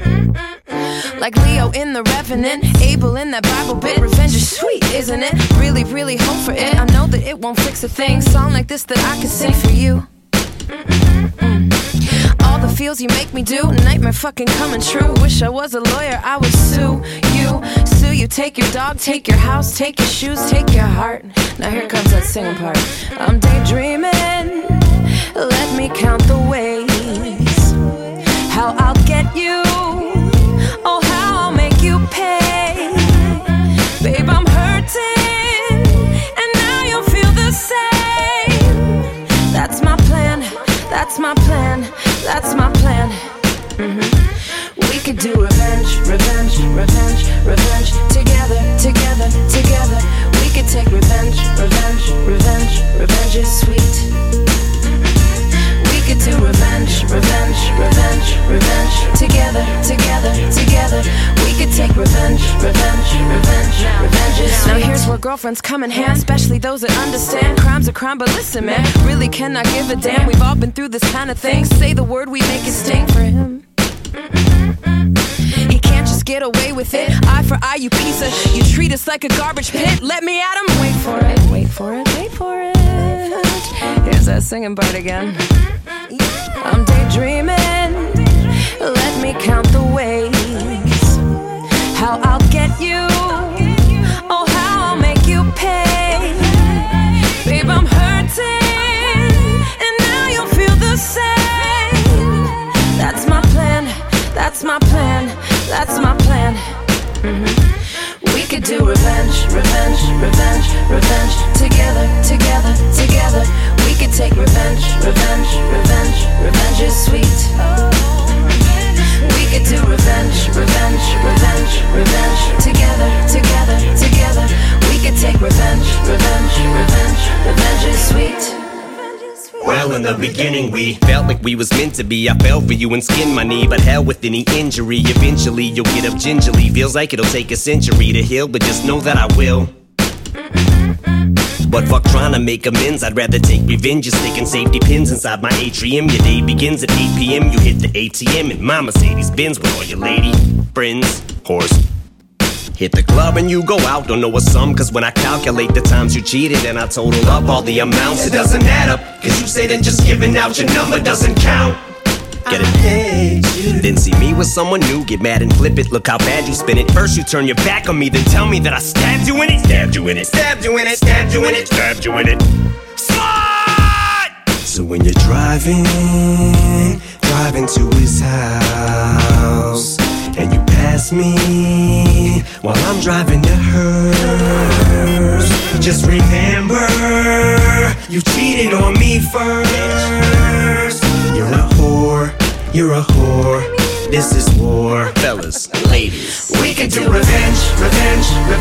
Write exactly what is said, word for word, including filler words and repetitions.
Like Leo in The Revenant, Abel in that Bible bit. Revenge is sweet, isn't it? Really, really hope for it. I know that it won't fix a thing. Song like this that I can sing for you. All the feels you make me do, nightmare fucking coming true. Wish I was a lawyer, I would sue you. Sue you, take your dog, take your house, take your shoes, take your heart. Now here comes that singing part. I'm daydreaming, let me count the ways how I'll get you. Oh, how I'll make you pay. Babe, I'm hurting, and now you'll feel the same. That's my plan, that's my plan, that's my plan. Mm-hmm. We could do revenge, revenge, revenge, revenge. Together, together, together. We could take revenge, revenge, revenge, revenge is sweet. We could do revenge, revenge, revenge, revenge. Together, together, together. We could take revenge, revenge, revenge, revenge is sweet. Now here's where girlfriends come in hand, especially those that understand crime's a crime, but listen man, really cannot give a damn. We've all been through this kind of thing. Say the word, we make it sting for him. He can't just get away with it. Eye for eye, you piece of. You treat us like a garbage pit. Let me at him. Wait for it, wait for it, wait for it. Here's that singing part again. I'm daydreaming. Let me count the ways how I'll get you. Oh, how I'll make you pay. Babe, I'm hurting, and now you'll feel the same. That's my plan, that's my plan, that's my plan. Mm-hmm. We could do revenge, revenge, revenge, revenge. Together, together, together. We could take revenge, revenge, revenge, revenge is sweet. We could do revenge, revenge, revenge, revenge. Together, together, together. We could take revenge, revenge, revenge, revenge is sweet. Well, in the beginning we felt like we was meant to be. I fell for you and skinned my knee, but hell with any injury. Eventually you'll get up gingerly. Feels like it'll take a century to heal, but just know that I will. But fuck trying to make amends, I'd rather take revenge. You're sticking safety pins inside my atrium. Your day begins at eight p.m. You hit the A T M in my Mercedes Benz with all your lady friends, horse. Hit the club and you go out, don't know a sum. Cause when I calculate the times you cheated and I total up all the amounts, it doesn't add up. Cause you say that just giving out your number doesn't count. Get it? Hate you. Then see me with someone new, get mad and flip it. Look how bad you spin it. First you turn your back on me, then tell me that I stabbed you in it. Stabbed you in it. Stabbed you in it. Stabbed you in it. Stabbed you in it. Slide! So when you're driving, driving to his house, and you pass me while I'm driving to hers, just remember you cheated on me first. You're a whore, you're a whore. This is war, fellas, ladies. We can do revenge, revenge,